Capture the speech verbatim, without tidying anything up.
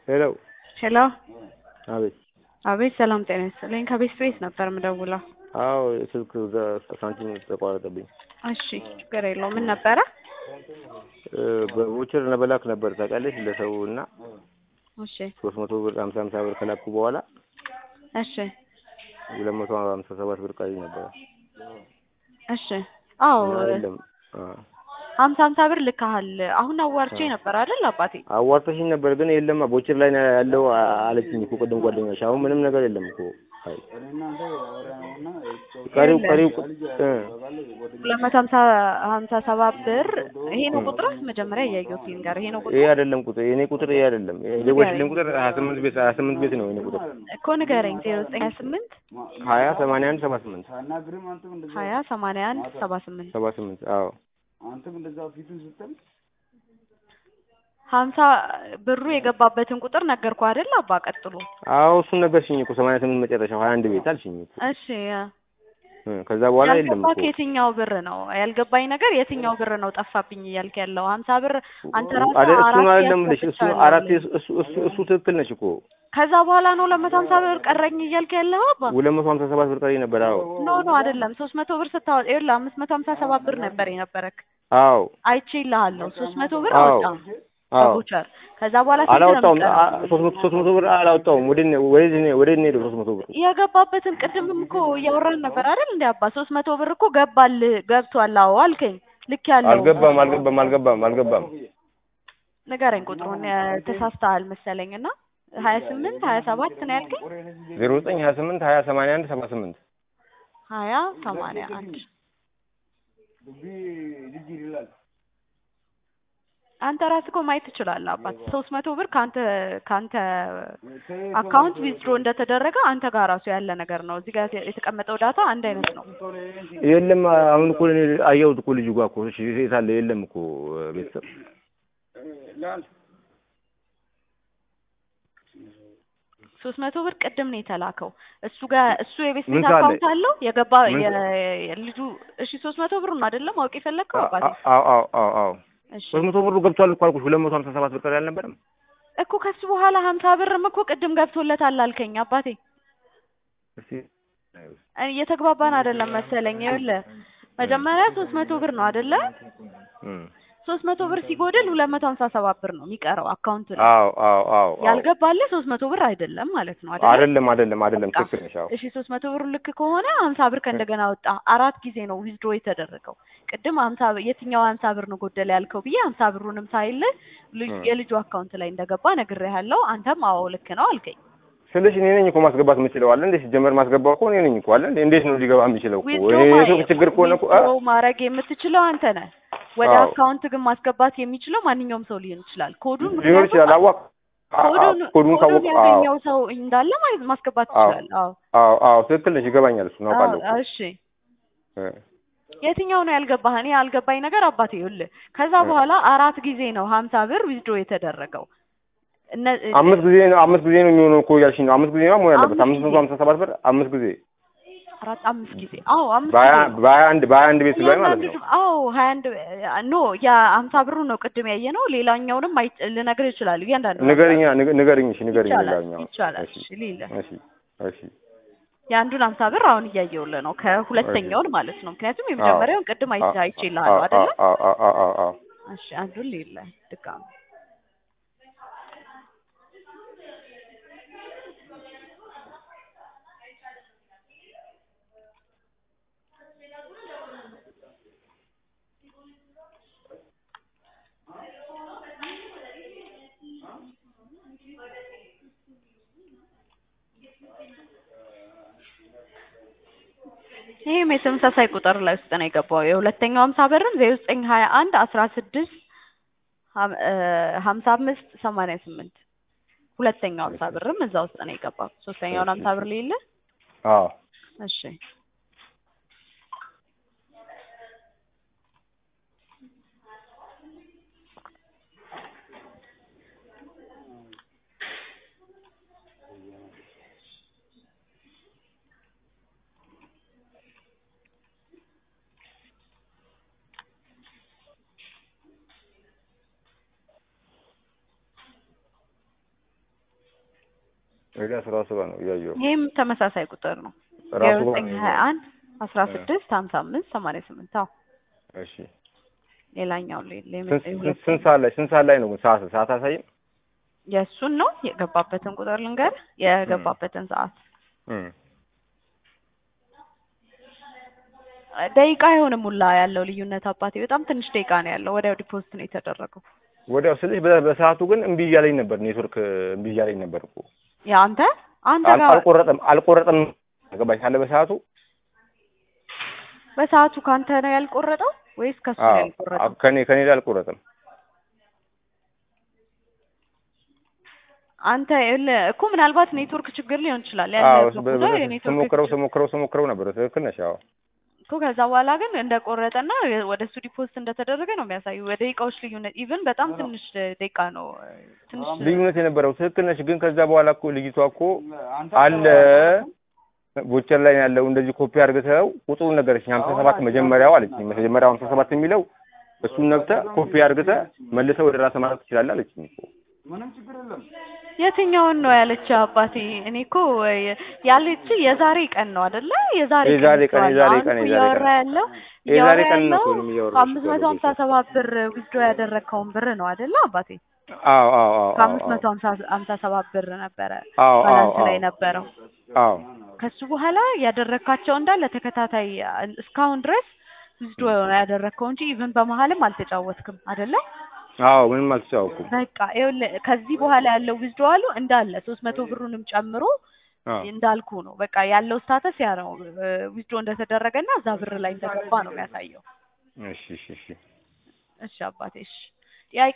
ሄሎ ሄሎ አቤት አቤት ሰላም ጤና ይስጥልኝ ከቤት ቤት ነበር የምደውለው። አዎ ስልክ ሳንቲም ተቋረጠብኝ። እሺ ችግር የለውም። ምን ነበረ? በቮቸር ለመላክ ነበር ታውቃለሽ ለሰው እና እሺ ሶስት መቶ ብር ሃምሳ ሃምሳ ብር ከላኩ በኋላ እሺ ሁለት መቶ ሃምሳ ሰባት ብር ቀሪ ነበር። እሺ አዎ አይደለም ሃምሳ ሃምሳ ብር ልካሃል። አሁን አዋርቼ ነበር አይደል አባቴ? አዋርተሽኝ ነበር ግን የለም ቮቸር ላይ ነው ያለው አለችኝ እኮ ቅድም ጓደኛሽ። አሁን ምንም ነገር የለም እኮ አይ ቀሪው ቀሪው ሁለት መቶ ሃምሳ ሃምሳ ሰባት ብር ይሄ ነው ቁጥር መጀመሪያ ያያየሁት ይንገር። ይሄ ነው ቁጥር? ይሄ አይደለም ቁጥር የኔ ቁጥር ይሄ አይደለም። የደወልሽልኝ ቁጥር ሀያ ስምንት ቤት ሀያ ስምንት ቤት ነው የኔ ቁጥር እኮ ንገረኝ። ዜሮ ዘጠኝ ሀያ ስምንት ሀያ ሰማንያ አንድ ሰባ ስምንት ሀያ ሰማንያ አንድ ሰባ ስምንት ሰባ ስምንት አዎ አንተም እንደዛው ፊቱን ስትል ሀምሳ ብሩ የገባበትን ቁጥር ነገርኩ አይደል አባ? ቀጥሎ አዎ እሱን ነገርሽኝ እኮ ሰማንያ ስምንት መጨረሻው ሀያ አንድ ቤት አልሽኝ እኮ። እሺ ከዛ በኋላ የለም እኮ የትኛው ብር ነው ያልገባኝ ነገር? የትኛው ብር ነው ጠፋብኝ እያልክ ያለው? ሀምሳ ብር አንተ ራስህ አረ እሱ አራት አይደለም ልሽ እሱ አራት እሱ እሱ እሱ ትክክል ነሽ እኮ። ከዛ በኋላ ነው ሁለት መቶ ሃምሳ ብር ቀረኝ እያልክ ያለው አባ? ሁለት መቶ ሃምሳ ሰባት ብር ቀሪ ነበር። አዎ ኖ ኖ አይደለም ሶስት መቶ ብር ስታወጣ ይኸውልህ አምስት መቶ ሃምሳ ሰባት ብር ነበር የነበረክ። አዎ አይቼ ይልሃለሁ ሶስት መቶ ብር አወጣ ቮቸር። ከዛ በኋላ አላወጣውም ሶስት መቶ ሶስት መቶ ብር አላወጣውም። ወደ ወደ ወደ እኔ ሶስት መቶ ብር የገባበትን ቅድምም እኮ እያወራን ነበር አይደል እንዴ አባ? ሶስት መቶ ብር እኮ ገባል ገብቷል። አዎ አልከኝ። ልክ ያለው አልገባም አልገባም አልገባም አልገባም። ንገረኝ ቁጥሩን ተሳስተሃል መሰለኝና ሀያ ስምንት ሀያ ሰባት ነው ያልከኝ? ዜሮ ዘጠኝ ሀያ ስምንት ሀያ ሰማንያ አንድ ሰባ ስምንት ሀያ ሰማንያ አንድ አንተ ራስህ እኮ ማየት ትችላለህ አባት። ሶስት መቶ ብር ካንተ ካንተ አካውንት ዊዝድሮ እንደተደረገ አንተ ጋር ራሱ ያለ ነገር ነው። እዚህ ጋር የተቀመጠው ዳታ አንድ አይነት ነው። የለም አሁን እኮ እኔ አየሁት እኮ ልጅ ጋር እኮ እሺ የታለ የለም እኮ ቤተሰብ ሶስት መቶ ብር ቅድም ነው የተላከው። እሱ ጋር እሱ የቤት ቤት አካውንት አለው የገባ የልጁ። እሺ ሶስት መቶ ብር ነው አይደለም ማወቅ የፈለከው አባቴ? አዎ አዎ አዎ አዎ ሶስት መቶ ብሩ ገብቷል እኮ አልኩሽ። ሁለት መቶ ሃምሳ ሰባት ብር ቀሪ አልነበረም እኮ? ከሱ በኋላ ሀምሳ ብርም እኮ ቅድም ገብቶለታል አልከኝ አባቴ። እሺ እየተግባባን አይደለም መሰለኝ። ይኸውልህ መጀመሪያ ሶስት መቶ ብር ነው አይደለ? ሶስት መቶ ብር ሲጎድል ሁለት መቶ ሃምሳ ሰባት ብር ነው የሚቀረው አካውንት ላይ። አዎ አዎ አዎ ያልገባልህ ሶስት መቶ ብር አይደለም ማለት ነው አይደል? አይደለም አይደለም አይደለም ትክክል ነሽ። አዎ እሺ ሶስት መቶ ብር ልክ ከሆነ ሀምሳ ብር ከእንደገና ወጣ። አራት ጊዜ ነው ዊዝድሮ የተደረገው። ቅድም ሀምሳ የትኛው ሀምሳ ብር ነው ጎደለ ያልከው ብዬ ሀምሳ ብሩንም ሳይል የልጁ አካውንት ላይ እንደገባ ነግሬሃለሁ። አንተም አዎ ልክ ነው አልከኝ። ስለሽ እኔ ነኝ እኮ ማስገባት የምችለው አለ እንዴ? ሲጀመር ማስገባው እኮ እኔ ነኝ እኮ አለ እንዴ? እንዴት ነው ሊገባ የሚችለው እኮ? እኔ ችግር እኮ ነው እኮ ማድረግ የምትችለው አንተ ነህ። ወደ አካውንት ግን ማስገባት የሚችለው ማንኛውም ሰው ሊሆን ይችላል። ኮዱን ሊሆን ይችላል። አዋ ኮዱን ኮዱን ያገኘው ሰው እንዳለ ማለት ማስገባት ይችላል። አዎ አዎ አዎ ትክክል ነሽ። ይገባኛል። እሱ ነው አውቃለሁ። እሺ የትኛው ነው ያልገባህ? እኔ ያልገባኝ ነገር አባቴ ይኸውልህ ከዛ በኋላ አራት ጊዜ ነው ሀምሳ ብር ዊዝድሮ የተደረገው። አምስት ጊዜ ነው አምስት ጊዜ ነው የሚሆነው እኮ ያልሽኝ ነው። አምስት ጊዜ ነው መሆን ያለበት። አምስት መቶ ሃምሳ ሰባት ብር አምስት ጊዜ አራት አምስት ጊዜ አዎ አምስት ጊዜ በሀያ አንድ በሀያ አንድ ቤት ላይ ማለት ነው። አዎ ሀያ አንድ ኖ ያ ሀምሳ ብሩ ነው ቅድም ያየ ነው። ሌላኛውንም ልነግርህ እችላለሁ። እያንዳንዱ ንገሪኛ ንገሪኝ እሺ ንገሪኝ ሌላኛው ይቻላል። እሺ ሊለ እሺ እሺ የአንዱን ሀምሳ ብር አሁን እያየሁልህ ነው ከሁለተኛውን ማለት ነው። ምክንያቱም የመጀመሪያውን ቅድም አይቼልሃለሁ አይደለ? አዎ አዎ አዎ አዎ እሺ አንዱን ሊለ ድጋሚ ይሄም የተመሳሳይ ቁጥር ላይ ውስጥ ነው የገባው። የሁለተኛው ሀምሳ ብርም ዜሮ ዘጠኝ ሀያ አንድ አስራ ስድስት ሀምሳ አምስት ሰማንያ ስምንት ሁለተኛው ሀምሳ ብርም እዛ ውስጥ ነው የገባው። ሶስተኛውን ሀምሳ ብር ሊለ አዎ እሺ ኤልያስ ራሱ ጋር ነው ያየው ይሄም ተመሳሳይ ቁጥር ነው ራሱ ጋር ዘጠኝ ሀያ አንድ አስራ ስድስት ሀምሳ አምስት ሰማንያ ስምንት አዎ እሺ ሌላኛው ስንት ሰዓት ላይ ስንት ሰዓት ላይ ነው ሰዓት ሰዓት አሳይም የእሱን ነው የገባበትን ቁጥር ልንገር የገባበትን ሰዓት እም ደቂቃ አይሆንም ሁላ ያለው ልዩነት አባቴ በጣም ትንሽ ደቂቃ ነው ያለው ወዲያው ዲፖዚት ነው የተደረገው ወዲያው ስለዚህ በሰዓቱ ግን እምቢ እያለኝ ነበር ኔትወርክ እምቢ እያለኝ ነበር እኮ ያ አንተ አንተ ጋር አልቆረጠም አልቆረጠም ገባሽ አለ በሰዓቱ በሰዓቱ ካንተ ነው ያልቆረጠው ወይስ ከሱ ነው ያልቆረጠው ከኔ ከኔ ላይ አልቆረጠም አንተ እኮ ምናልባት ኔትወርክ ችግር ሊሆን ይችላል ያለው ስሞክረው ስሞክረው ስሞክረው ነበር ትክክል ነሽ አዎ እኮ ከዛ በኋላ ግን እንደቆረጠና ወደ እሱ ዲፖዚት እንደተደረገ ነው የሚያሳዩ ወደቂቃዎች ልዩነት ኢቭን በጣም ትንሽ ደቂቃ ነው ትንሽ ልዩነት የነበረው ትክክል ነሽ ግን ከዛ በኋላ እኮ ልጅቷ እኮ አለ ቦቸር ላይ ያለው እንደዚህ ኮፒ አድርገው ቁጥሩን ነገርሽኝ ሀምሳ ሰባት መጀመሪያው አለችኝ መጀመሪያው ሀምሳ ሰባት የሚለው እሱን ነብተ ኮፒ አድርገህ መልሰው ወደ ራስህ ማለት ትችላለህ አለችኝ እኮ ምንም ችግር የለም የትኛውን ነው ያለች አባቴ እኔ እኮ ያለች የዛሬ ቀን ነው አይደለ የዛሬ የዛሬ ቀን የዛሬ ቀን የዛሬ ቀን ያለው የዛሬ ቀን ነው የሚያወራው አምስት መቶ ሀምሳ ሰባት ብር ዊዝድሮ ያደረከውን ብር ነው አይደለ አባቴ አዎ አዎ አዎ አምስት መቶ ሀምሳ ሰባት ብር ነበረ አዎ ባላንስ ላይ ነበረው አዎ ከሱ በኋላ ያደረካቸው እንዳለ ተከታታይ እስካሁን ድረስ ዊዝድሮ ያደረከው እንጂ ኢቭን በመሀልም አልተጫወትክም አይደለ አዎ ምንም አልተጫወኩም በቃ ይኸውልህ ከዚህ በኋላ ያለው ዊዝድሮዋሉ እንዳለ ሶስት መቶ ብሩንም ጨምሮ እንዳልኩ ነው በቃ ያለው ስታተስ ያ ነው ዊዝድሮ እንደተደረገና እዛ ብር ላይ እንደገባ ነው የሚያሳየው እሺ እሺ እሺ እሺ አባቴ እሺ